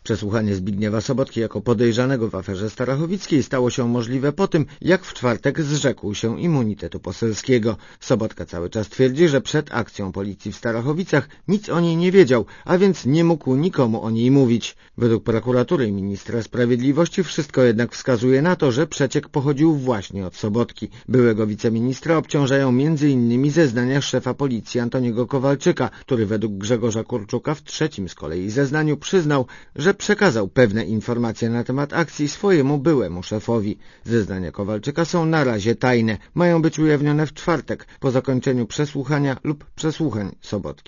Przesłuchanie Zbigniewa Sobotki jako podejrzanego w aferze starachowickiej stało się możliwe po tym, jak w czwartek zrzekł się immunitetu poselskiego. Sobotka cały czas twierdzi, że przed akcją policji w Starachowicach nic o niej nie wiedział, a więc nie mógł nikomu o niej mówić. Według prokuratury i ministra sprawiedliwości wszystko jednak wskazuje na to, że przeciek pochodził właśnie od Sobotki. Byłego wiceministra obciążają m.in. zeznania szefa policji Antoniego Kowalczyka, który według Grzegorza Kurczuka w trzecim z kolei zeznaniu przyznał, że przekazał pewne informacje na temat akcji swojemu byłemu szefowi. Zeznania Kowalczyka są na razie tajne, mają być ujawnione w czwartek po zakończeniu przesłuchania lub przesłuchań Sobotki.